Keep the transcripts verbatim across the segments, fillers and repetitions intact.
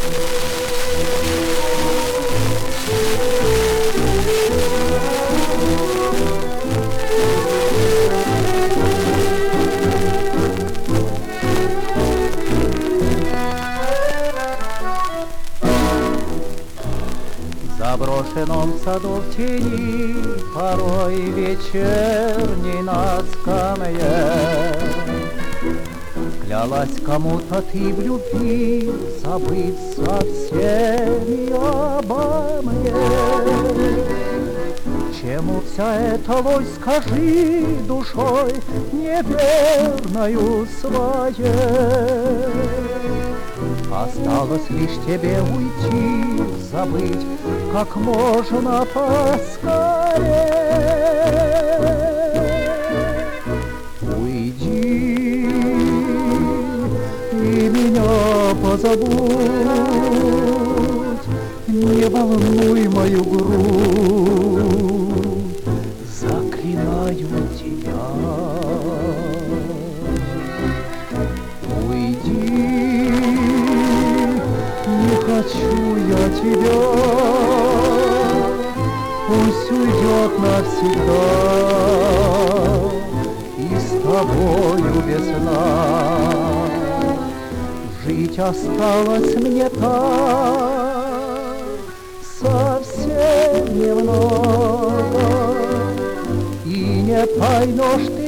В заброшенном саду в тени порой вечерней на скамье клялась кому-то ты в любви, забыв совсем и обо мне. Чему вся эта ложь, скажи, душой неверною своей? Осталось лишь тебе уйти, забыть как можно поскорее. Уйди и меня позабудь, не волнуй мою грудь, заклинаю тебя. Уйди, не хочу я тебя, пусть уйдет навсегда, и с тобою весна. Жить осталось мне так совсем немного, и не поймешь ты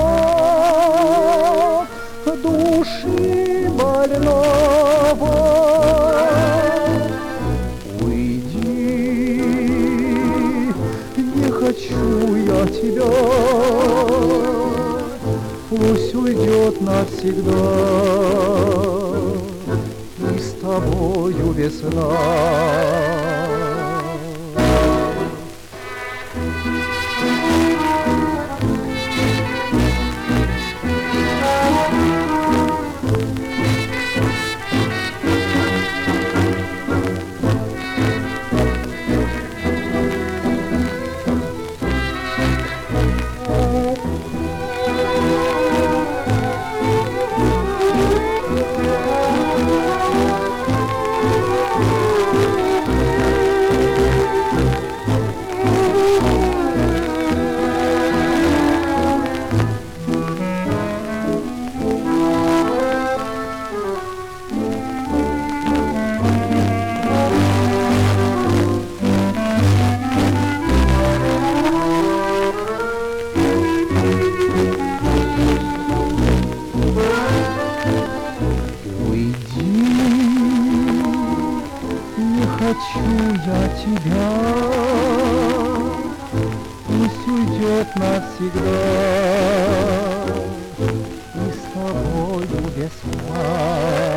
стон души больного. Уйди, не хочу я тебя, пусть уйдет навсегда, и с тобою весна. Хочу я тебя, пусть уйдет навсегда, и с тобою весна.